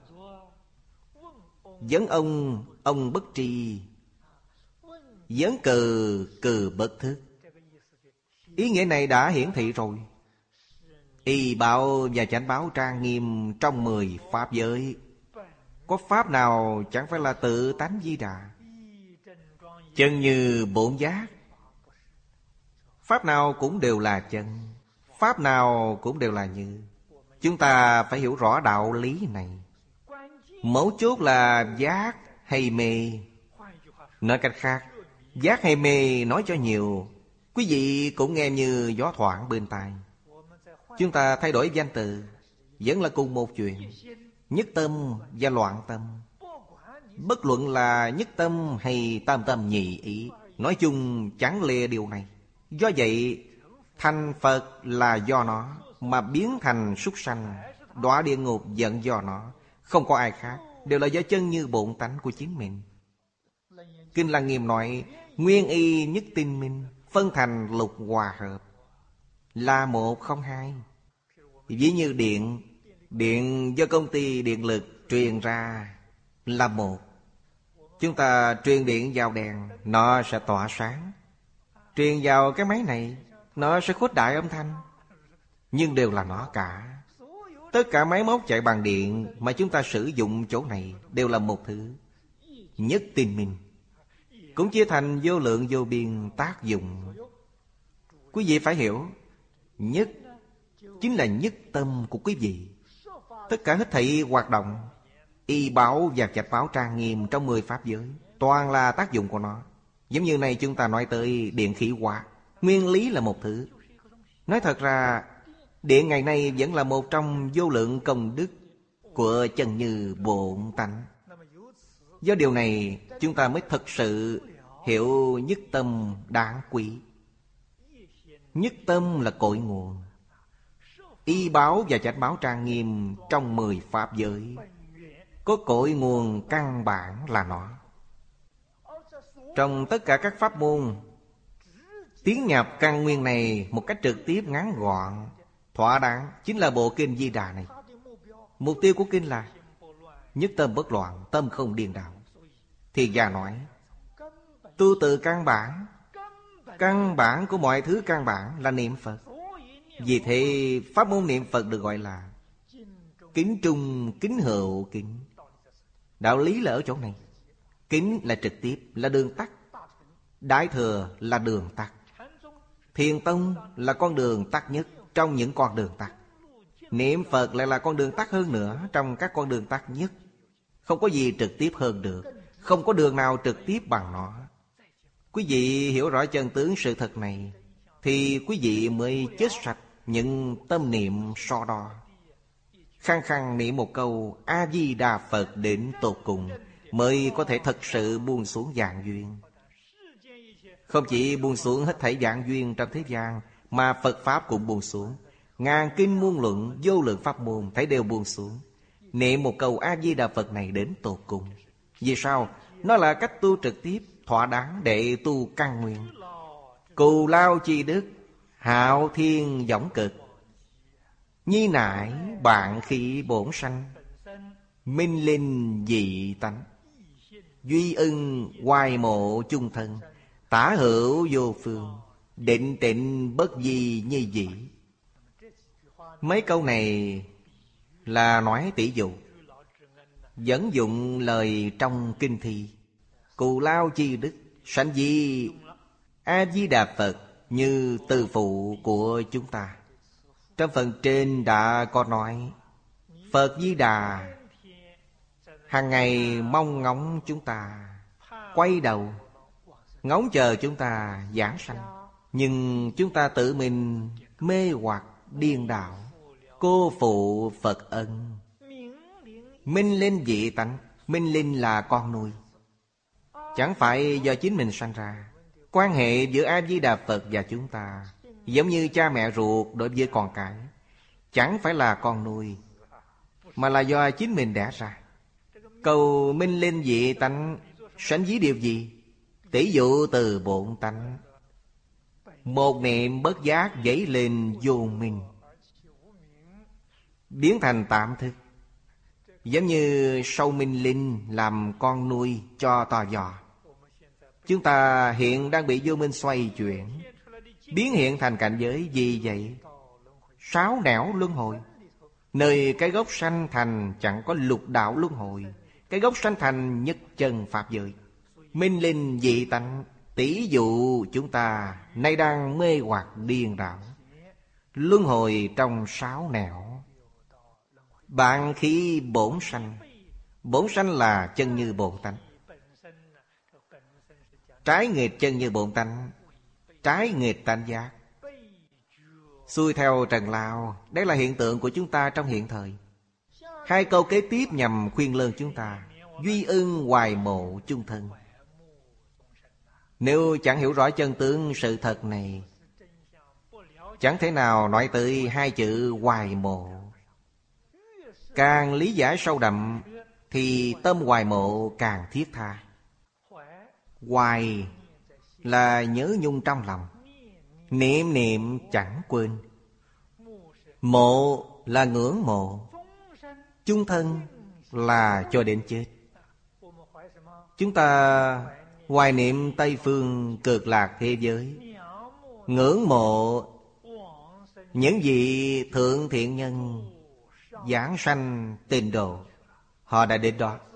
Vấn ông, ông bất tri. Vấn cừ, cừ bất thức. Ý nghĩa này đã hiển thị rồi. Y bảo và chánh báo trang nghiêm trong mười pháp giới. Có pháp nào chẳng phải là tự tánh Di Đà? Chân như bổn giác. Pháp nào cũng đều là chân. Pháp nào cũng đều là như. Chúng ta phải hiểu rõ đạo lý này. Mấu chốt là giác hay mê. Nói cách khác, giác hay mê nói cho nhiều, quý vị cũng nghe như gió thoảng bên tai. Chúng ta thay đổi danh từ, vẫn là cùng một chuyện. Nhất tâm và loạn tâm. Bất luận là nhất tâm hay tam tâm nhị ý, nói chung chẳng lìa điều này. Do vậy thành Phật là do nó, mà biến thành súc sanh, đọa địa ngục vẫn do nó. Không có ai khác, đều là do chân như bổn tánh của chính mình. Kinh Lăng Nghiêm nói nguyên y nhất tinh minh, phân thành lục hòa hợp, là một không hai. Ví như điện, điện do công ty điện lực truyền ra là một. Chúng ta truyền điện vào đèn, nó sẽ tỏa sáng. Truyền vào cái máy này, nó sẽ khuếch đại âm thanh. Nhưng đều là nó cả. Tất cả máy móc chạy bằng điện mà chúng ta sử dụng chỗ này đều là một thứ. Nhất tinh minh, cũng chia thành vô lượng vô biên tác dụng. Quý vị phải hiểu, nhất chính là nhất tâm của quý vị. Tất cả hết thảy hoạt động, y bảo và chạch báo trang nghiêm trong mười pháp giới, toàn là tác dụng của nó. Giống như này chúng ta nói tới điện khí hóa, nguyên lý là một thứ. Nói thật ra, điện ngày nay vẫn là một trong vô lượng công đức. của chân như bổn tánh. Do điều này chúng ta mới thực sự hiểu nhất tâm đáng quý. Nhất tâm là cội nguồn. Y báo và chánh báo trang nghiêm trong mười pháp giới có cội nguồn căn bản là nó. Trong tất cả các pháp môn, tiến nhập căn nguyên này một cách trực tiếp ngắn gọn, thỏa đáng chính là bộ kinh Di Đà này. Mục tiêu của kinh là nhất tâm bất loạn, tâm không điên đảo. Thì Gia nói tu từ căn bản. Căn bản của mọi thứ căn bản là niệm Phật. Vì thế pháp môn niệm Phật được gọi là kính trung kính hữu kính. Đạo lý là ở chỗ này. Kính là trực tiếp, là đường tắt. Đại thừa là đường tắt. Thiền tông là con đường tắt nhất trong những con đường tắt. Niệm Phật lại là con đường tắt hơn nữa trong các con đường tắt nhất. Không có gì trực tiếp hơn được. Không có đường nào trực tiếp bằng nó. Quý vị hiểu rõ chân tướng sự thật này thì quý vị mới chết sạch những tâm niệm so đo. Khăng khăng niệm một câu A-di-đà Phật đến tột cùng mới có thể thật sự buông xuống vạn duyên. Không chỉ buông xuống hết thảy vạn duyên trong thế gian, mà Phật Pháp cũng buông xuống. Ngàn kinh muôn luận, vô lượng pháp môn thấy đều buông xuống. Niệm một câu A-di-đà Phật này đến tột cùng. Vì sao? Nó là cách tu trực tiếp, thỏa đáng để tu căn nguyên. Cù lao chi đức, hạo thiên võng cực. Nhi nải bạn khí bổn sanh, minh linh dị tánh. Duy ưng hoài mộ chung thân, tả hữu vô phương, định tịnh bất di như dị. Mấy câu này là nói tỷ dụ, dẫn dụng lời trong kinh thi. Cù lao chi đức, sanh di A-di-đà Phật như từ phụ của chúng ta. Trong phần trên đã có nói Phật Di Đà hàng ngày mong ngóng chúng ta, quay đầu ngóng chờ chúng ta giảng sanh. Nhưng chúng ta tự mình mê hoặc điên đảo, cô phụ Phật ân. Minh linh dị tánh. Minh linh là con nuôi, chẳng phải do chính mình sanh ra. Quan hệ giữa A-di-đà Phật và chúng ta giống như cha mẹ ruột đối với con cái. Chẳng phải là con nuôi, mà là do chính mình đẻ ra. Cầu minh linh dị tánh sánh ví điều gì? Tỷ dụ từ bổn tánh. Một niệm bất giác dấy lên vô minh, biến thành tạm thức. Giống như sâu minh linh làm con nuôi cho to giò. Chúng ta hiện đang bị vô minh xoay chuyển, biến hiện thành cảnh giới gì vậy? Sáu nẻo luân hồi. Nơi cái gốc sanh thành chẳng có lục đạo luân hồi. Cái gốc sanh thành nhất chân pháp giới. Minh linh dị tánh. Tỷ dụ chúng ta nay đang mê hoặc điên đảo, luân hồi trong sáu nẻo. Bạn khí bổn sanh. Bổn sanh là chân như bổn tánh. Trái nghịch chân như bổn tánh, trái nghịch tánh giác. Xuôi theo trần lao. Đây là hiện tượng của chúng ta trong hiện thời. Hai câu kế tiếp nhằm khuyên lơn chúng ta duy ưng hoài mộ chung thân. Nếu chẳng hiểu rõ chân tướng sự thật này, chẳng thể nào nói tới hai chữ hoài mộ. Càng lý giải sâu đậm thì tâm hoài mộ càng thiết tha. Hoài là nhớ nhung trong lòng, niệm niệm chẳng quên. Mộ là ngưỡng mộ. Chung thân là cho đến chết. Chúng ta hoài niệm Tây phương cực lạc thế giới, ngưỡng mộ những vị thượng thiện nhân giảng sanh tịnh độ. Họ đã đến đó.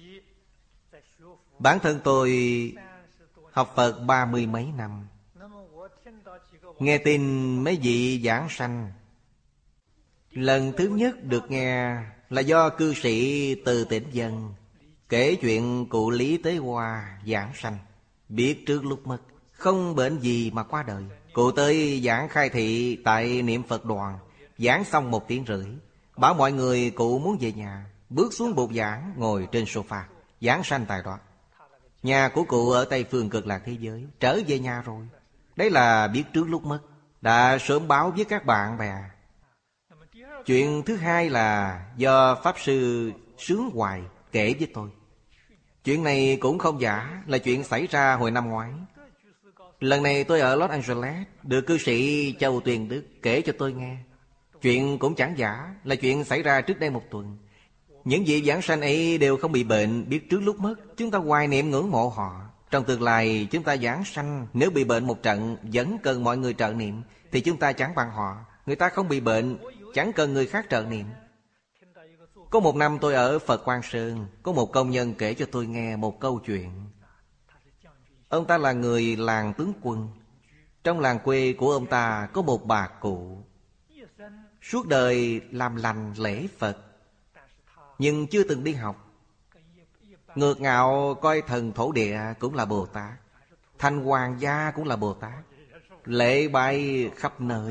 Bản thân tôi học Phật ba mươi mấy năm, nghe tin mấy vị giảng sanh. Lần thứ nhất được nghe là do cư sĩ Từ Tỉnh Dân kể chuyện cụ Lý Tế Hoa giảng sanh. Biết trước lúc mất, không bệnh gì mà qua đời. Cụ tới giảng khai thị tại Niệm Phật Đoàn. Giảng xong một tiếng rưỡi, bảo mọi người cụ muốn về nhà. bước xuống bục giảng, ngồi trên sofa, giảng sanh tại đó. Nhà của cụ ở Tây Phương Cực Lạc thế giới, trở về nhà rồi. Đấy là biết trước lúc mất, đã sớm báo với các bạn bè. Chuyện thứ hai là do Pháp Sư Sướng Hoài kể với tôi. Chuyện này cũng không giả, là chuyện xảy ra hồi năm ngoái. Lần này tôi ở Los Angeles, được cư sĩ Châu Tuyền Đức kể cho tôi nghe. Chuyện cũng chẳng giả, là chuyện xảy ra trước đây một tuần. Những vị giảng sanh ấy đều không bị bệnh, biết trước lúc mất. Chúng ta hoài niệm ngưỡng mộ họ. Trong tương lai chúng ta giảng sanh, nếu bị bệnh một trận, vẫn cần mọi người trợ niệm, thì chúng ta chẳng bằng họ. Người ta không bị bệnh, chẳng cần người khác trợ niệm. Có một năm tôi ở Phật Quang Sơn, có một công nhân kể cho tôi nghe một câu chuyện. Ông ta là người làng tướng quân. Trong làng quê của ông ta có một bà cụ, suốt đời làm lành lễ Phật, nhưng chưa từng đi học. Ngược ngạo coi thần thổ địa cũng là Bồ Tát, thành hoàng gia cũng là Bồ Tát, lễ bái khắp nơi.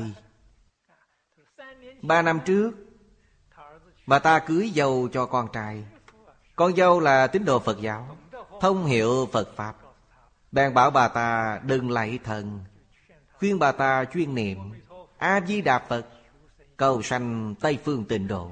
Ba năm trước, bà ta cưới dâu cho con trai. Con dâu là tín đồ Phật giáo, thông hiểu Phật Pháp. Bèn bảo bà ta đừng lạy thần, khuyên bà ta chuyên niệm A-di-đà Phật, cầu sanh Tây Phương Tịnh Độ.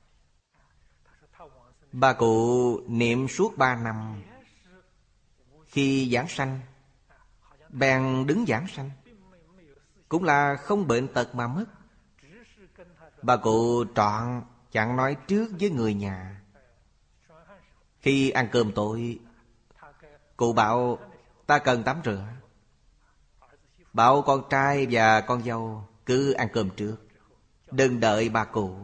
Bà cụ niệm suốt ba năm. Khi giảng sanh, bèn đứng giảng sanh, cũng là không bệnh tật mà mất. Bà cụ trọn chẳng nói trước với người nhà. Khi ăn cơm tối, cụ bảo ta cần tắm rửa, bảo con trai và con dâu cứ ăn cơm trước, đừng đợi bà cụ.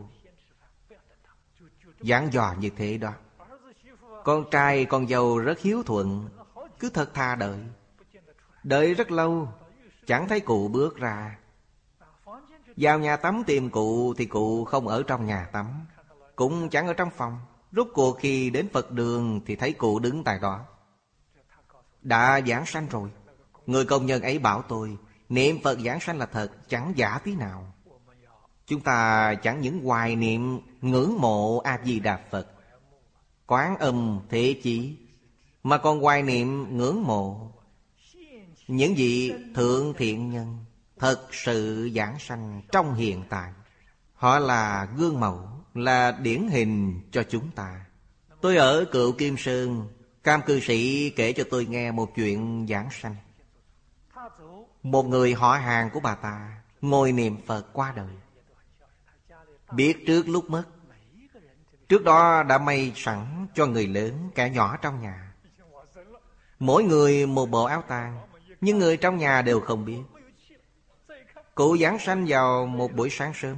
Dặn dò như thế đó. Con trai con dâu rất hiếu thuận, cứ thật thà đợi. Đợi rất lâu, chẳng thấy cụ bước ra. Vào nhà tắm tìm cụ thì cụ không ở trong nhà tắm, cũng chẳng ở trong phòng. Rốt cuộc khi đến Phật đường thì thấy cụ đứng tại đó. Đã giảng sanh rồi. Người công nhân ấy bảo tôi, niệm Phật giảng sanh là thật, chẳng giả tí nào. Chúng ta chẳng những hoài niệm ngưỡng mộ A-di-đà Phật, Quán Âm Thế Chí, mà còn hoài niệm ngưỡng mộ những vị thượng thiện nhân thật sự giảng sanh trong hiện tại. Họ là gương mẫu, là điển hình cho chúng ta. Tôi ở Cựu Kim Sơn, cam cư sĩ kể cho tôi nghe một chuyện giảng sanh. Một người họ hàng của bà ta ngồi niệm Phật qua đời, biết trước lúc mất. Trước đó đã may sẵn cho người lớn kẻ nhỏ trong nhà, mỗi người một bộ áo tang, nhưng người trong nhà đều không biết. Cụ giảng sanh vào một buổi sáng sớm.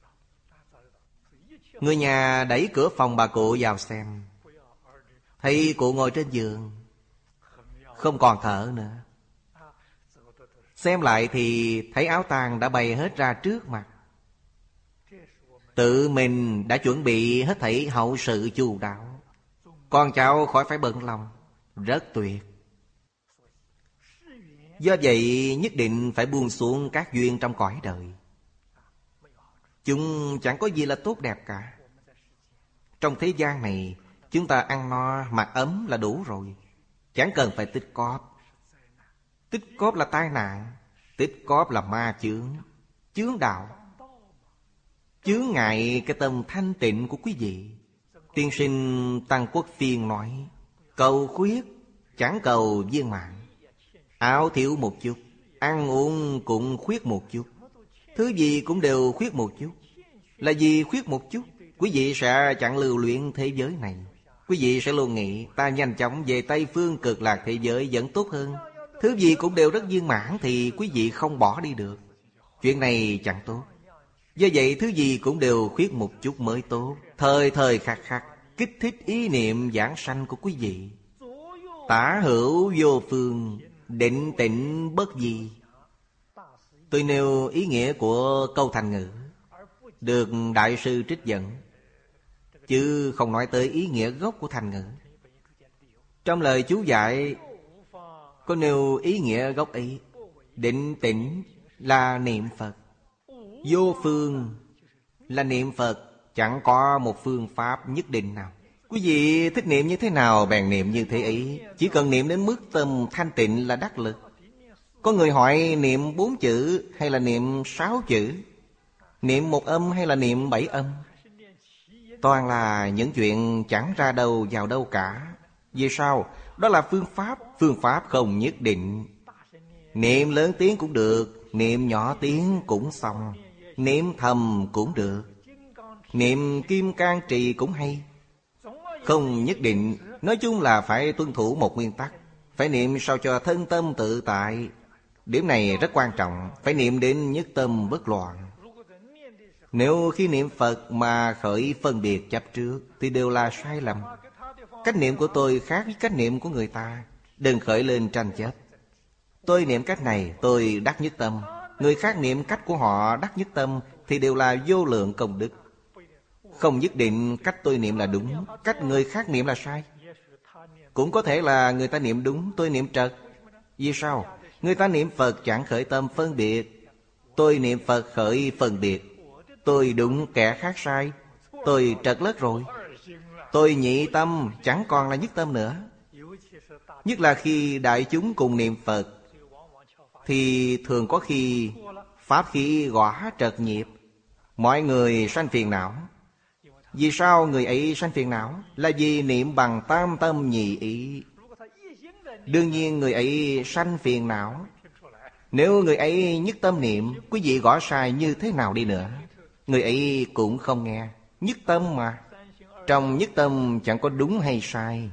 Người nhà đẩy cửa phòng bà cụ vào xem, thấy cụ ngồi trên giường, không còn thở nữa. Xem lại thì thấy áo tang đã bày hết ra trước mặt. Tự mình đã chuẩn bị hết thảy hậu sự chu đáo, con cháu khỏi phải bận lòng. Rất tuyệt. Do vậy nhất định phải buông xuống các duyên trong cõi đời. Chúng chẳng có gì là tốt đẹp cả. Trong thế gian này, chúng ta ăn no mặc ấm là đủ rồi, chẳng cần phải tích cóp. Tích cóp là tai nạn, tích cóp là ma chướng, chướng đạo, chướng ngại cái tâm thanh tịnh của quý vị. Tiên sinh Tăng Quốc Phiên nói, cầu khuyết chẳng cầu viên mãn. Áo thiếu một chút, ăn uống cũng khuyết một chút, thứ gì cũng đều khuyết một chút. Là gì khuyết một chút? Quý vị sẽ chẳng lưu luyện thế giới này. Quý vị sẽ luôn nghĩ ta nhanh chóng về Tây Phương Cực Lạc thế giới vẫn tốt hơn. Thứ gì cũng đều rất viên mãn thì quý vị không bỏ đi được. Chuyện này chẳng tốt. Do vậy thứ gì cũng đều khuyết một chút mới tốt. Thời thời khắc khắc kích thích ý niệm giảng sanh của quý vị. Tả hữu vô phương, định tĩnh bất di. Tôi nêu ý nghĩa của câu thành ngữ, được Đại sư trích dẫn, chứ không nói tới ý nghĩa gốc của thành ngữ. Trong lời chú giải có nêu ý nghĩa gốc ấy. Định tĩnh là niệm Phật, vô phương là niệm Phật Chẳng có một phương pháp nhất định nào. Quý vị thích niệm như thế nào bèn niệm như thế ấy. Chỉ cần niệm đến mức tâm thanh tịnh là đắc lực. Có người hỏi niệm bốn chữ hay là niệm sáu chữ, niệm một âm hay là niệm bảy âm. Toàn là những chuyện chẳng ra đâu vào đâu cả. Vì sao? Đó là phương pháp. Phương pháp không nhất định. Niệm lớn tiếng cũng được, niệm nhỏ tiếng cũng xong, niệm thầm cũng được, niệm kim cang trì cũng hay. Không nhất định. Nói chung là phải tuân thủ một nguyên tắc. Phải niệm sao cho thân tâm tự tại. Điểm này rất quan trọng. Phải niệm đến nhất tâm bất loạn. Nếu khi niệm Phật mà khởi phân biệt chấp trước thì đều là sai lầm. Cách niệm của tôi khác với cách niệm của người ta. Đừng khởi lên tranh chấp. Tôi niệm cách này tôi đắc nhất tâm, người khác niệm cách của họ đắc nhất tâm, thì đều là vô lượng công đức. Không nhất định cách tôi niệm là đúng, cách người khác niệm là sai. Cũng có thể là người ta niệm đúng, tôi niệm trật. Vì sao? Người ta niệm Phật chẳng khởi tâm phân biệt, tôi niệm Phật khởi phân biệt. Tôi đúng, kẻ khác sai, tôi trật lất rồi. Tôi nhị tâm chẳng còn là nhất tâm nữa. Nhất là khi đại chúng cùng niệm Phật thì thường có khi pháp khí gõ trật nhịp, mọi người sanh phiền não. Vì sao người ấy sanh phiền não? Là vì niệm bằng tam tâm nhị ý. Đương nhiên người ấy sanh phiền não. Nếu người ấy nhất tâm niệm, quý vị gõ sai như thế nào đi nữa, người ấy cũng không nghe. Nhất tâm mà. Trong nhất tâm chẳng có đúng hay sai.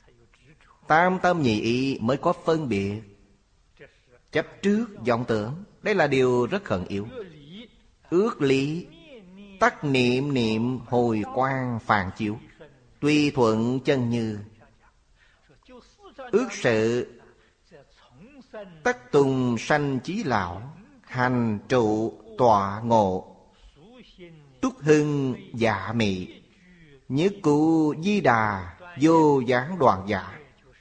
Tam tâm nhị ý mới có phân biệt. Chấp trước vọng tưởng, đây là điều rất khẩn yếu. Ước lý, tắc niệm niệm hồi quang phàn chiếu, tùy thuận chân như. Ước sự, tất tùng sanh chí lão, hành trụ tọa ngộ, túc hưng dạ mị, nhất cụ di đà vô giảng đoạn giả.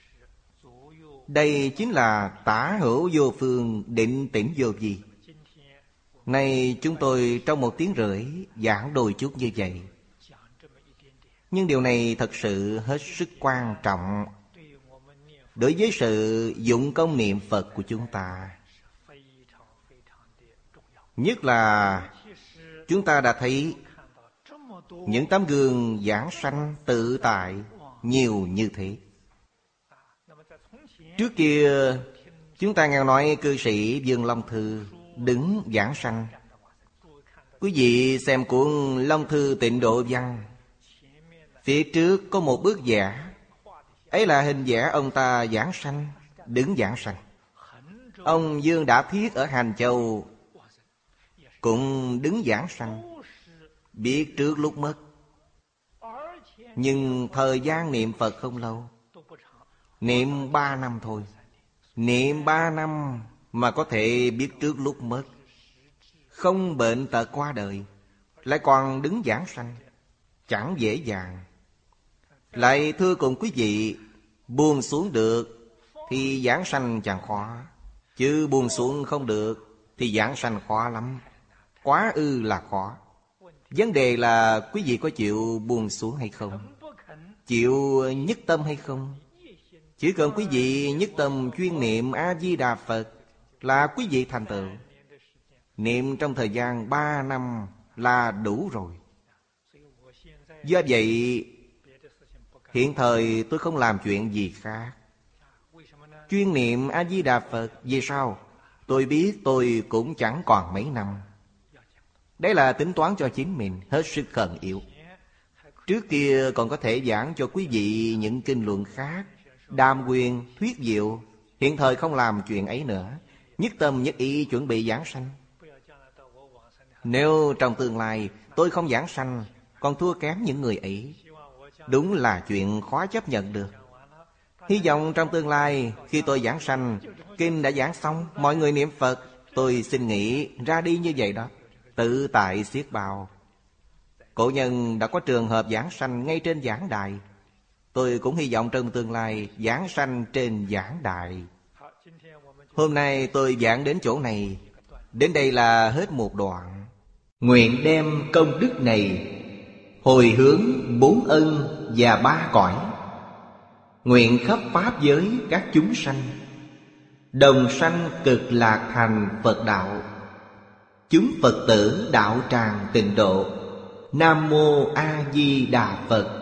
Đây chính là tả hữu vô phương, định tĩnh vô vi. Nay chúng tôi trong một tiếng rưỡi giảng đôi chút như vậy. Nhưng điều này thật sự hết sức quan trọng đối với sự dụng công niệm Phật của chúng ta. Nhất là chúng ta đã thấy những tấm gương giảng sanh tự tại nhiều như thế. Trước kia chúng ta nghe nói cư sĩ Dương Long Thư đứng giảng sanh. Quý vị xem cuốn Long Thư Tịnh Độ Văn, phía trước có một bức vẽ, ấy là hình vẽ ông ta giảng sanh, đứng giảng sanh. Ông Dương Đã Thiết ở Hành Châu cũng đứng giảng sanh, biết trước lúc mất. Nhưng thời gian niệm Phật không lâu, niệm ba năm thôi. Niệm ba năm mà có thể biết trước lúc mất, không bệnh tật qua đời, lại còn đứng giảng sanh, chẳng dễ dàng. Lại thưa cùng quý vị, buông xuống được thì giảng sanh chẳng khó, chứ buông xuống không được thì giảng sanh khó lắm. Quá ư là khó. Vấn đề là quý vị có chịu buông xuống hay không, chịu nhất tâm hay không. Chỉ cần quý vị nhất tâm chuyên niệm A-di-đà Phật là quý vị thành tựu. Niệm trong thời gian ba năm là đủ rồi. Do vậy hiện thời tôi không làm chuyện gì khác, chuyên niệm A-di-đà Phật. Vì sao? Tôi biết tôi cũng chẳng còn mấy năm. Đấy là tính toán cho chính mình, hết sức khẩn yếu. Trước kia còn có thể giảng cho quý vị những kinh luận khác, đàm quyền, thuyết diệu. Hiện thời không làm chuyện ấy nữa, nhất tâm nhất ý chuẩn bị giảng sanh. Nếu trong tương lai tôi không giảng sanh, còn thua kém những người ấy, đúng là chuyện khó chấp nhận được. Hy vọng trong tương lai khi tôi giảng sanh, kinh đã giảng xong, mọi người niệm Phật, tôi xin nghỉ ra đi như vậy đó, tự tại xiết bao. Cổ nhân đã có trường hợp giảng sanh ngay trên giảng đài. Tôi cũng hy vọng trong tương lai giảng sanh trên giảng đài. Hôm nay tôi giảng đến chỗ này. Đến đây là hết một đoạn. Nguyện đem công đức này hồi hướng bốn ân và ba cõi, nguyện khắp pháp giới các chúng sanh đồng sanh cực lạc thành Phật đạo. Chúng Phật tử đạo tràng tịnh độ. Nam Mô A Di Đà Phật.